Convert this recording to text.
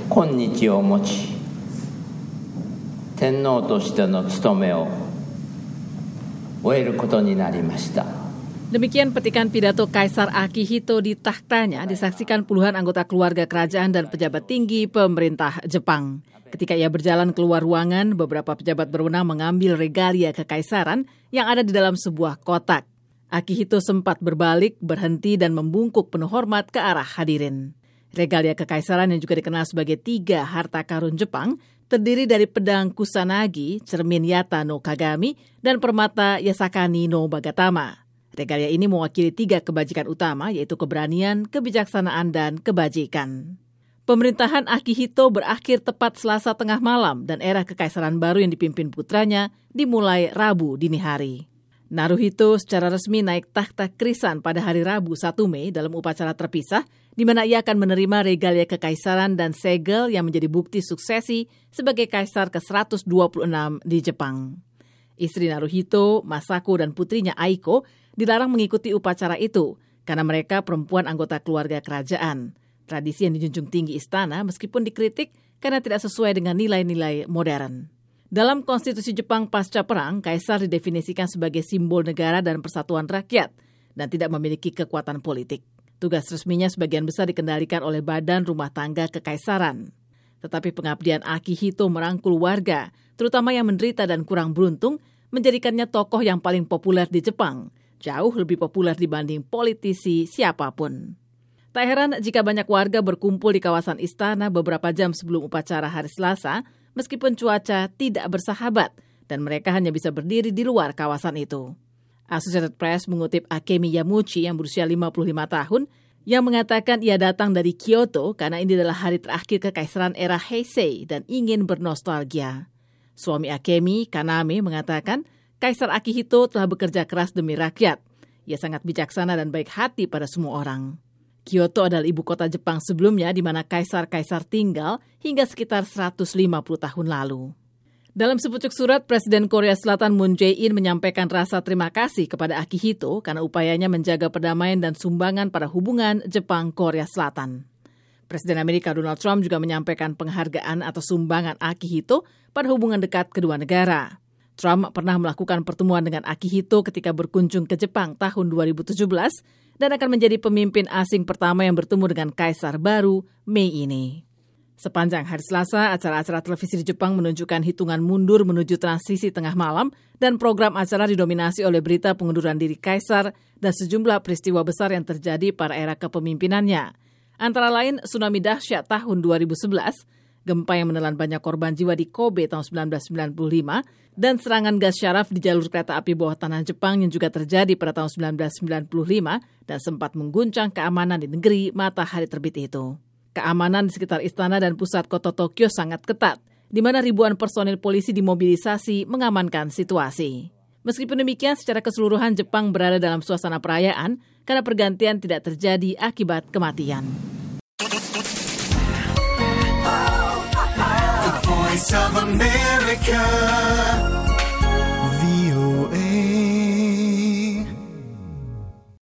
今日をもち天皇としての務めを終えることになりました。 Demikian petikan pidato Kaisar Akihito di tahtanya disaksikan puluhan anggota keluarga kerajaan dan pejabat tinggi pemerintah Jepang. Ketika ia berjalan keluar ruangan, beberapa pejabat berwenang mengambil regalia kekaisaran yang ada di dalam sebuah kotak. Akihito sempat berbalik, berhenti dan membungkuk penuh hormat ke arah hadirin. Regalia kekaisaran yang juga dikenal sebagai 3 harta karun Jepang terdiri dari pedang Kusanagi, cermin Yata no Kagami, dan permata Yasakani no Bagatama. Regalia ini mewakili 3 kebajikan utama, yaitu keberanian, kebijaksanaan, dan kebajikan. Pemerintahan Akihito berakhir tepat Selasa tengah malam dan era kekaisaran baru yang dipimpin putranya dimulai Rabu dini hari. Naruhito secara resmi naik takhta Krisan pada hari Rabu 1 Mei dalam upacara terpisah, di mana ia akan menerima regalia kekaisaran dan segel yang menjadi bukti suksesi sebagai kaisar ke-126 di Jepang. Istri Naruhito, Masako, dan putrinya Aiko dilarang mengikuti upacara itu karena mereka perempuan anggota keluarga kerajaan. Tradisi yang dijunjung tinggi istana meskipun dikritik karena tidak sesuai dengan nilai-nilai modern. Dalam konstitusi Jepang pasca perang, kaisar didefinisikan sebagai simbol negara dan persatuan rakyat dan tidak memiliki kekuatan politik. Tugas resminya sebagian besar dikendalikan oleh badan rumah tangga kekaisaran. Tetapi pengabdian Akihito merangkul warga, terutama yang menderita dan kurang beruntung, menjadikannya tokoh yang paling populer di Jepang, jauh lebih populer dibanding politisi siapapun. Tak heran jika banyak warga berkumpul di kawasan istana beberapa jam sebelum upacara hari Selasa, meskipun cuaca tidak bersahabat dan mereka hanya bisa berdiri di luar kawasan itu. Associated Press mengutip Akemi Yamuchi yang berusia 55 tahun, yang mengatakan ia datang dari Kyoto karena ini adalah hari terakhir kekaisaran era Heisei dan ingin bernostalgia. Suami Akemi, Kaname, mengatakan Kaisar Akihito telah bekerja keras demi rakyat. Ia sangat bijaksana dan baik hati pada semua orang. Kyoto adalah ibu kota Jepang sebelumnya di mana kaisar-kaisar tinggal hingga sekitar 150 tahun lalu. Dalam sepucuk surat, Presiden Korea Selatan Moon Jae-in menyampaikan rasa terima kasih kepada Akihito karena upayanya menjaga perdamaian dan sumbangan pada hubungan Jepang-Korea Selatan. Presiden Amerika Donald Trump juga menyampaikan penghargaan atau sumbangan Akihito pada hubungan dekat kedua negara. Trump pernah melakukan pertemuan dengan Akihito ketika berkunjung ke Jepang tahun 2017 dan akan menjadi pemimpin asing pertama yang bertemu dengan kaisar baru Mei ini. Sepanjang hari Selasa, acara-acara televisi di Jepang menunjukkan hitungan mundur menuju transisi tengah malam dan program acara didominasi oleh berita pengunduran diri kaisar dan sejumlah peristiwa besar yang terjadi pada era kepemimpinannya. Antara lain tsunami dahsyat tahun 2011, gempa yang menelan banyak korban jiwa di Kobe tahun 1995, dan serangan gas syaraf di jalur kereta api bawah tanah Jepang yang juga terjadi pada tahun 1995 dan sempat mengguncang keamanan di negeri matahari terbit itu. Keamanan di sekitar istana dan pusat kota Tokyo sangat ketat, di mana ribuan personil polisi dimobilisasi mengamankan situasi. Meskipun demikian, secara keseluruhan Jepang berada dalam suasana perayaan karena pergantian tidak terjadi akibat kematian. The Voice of America.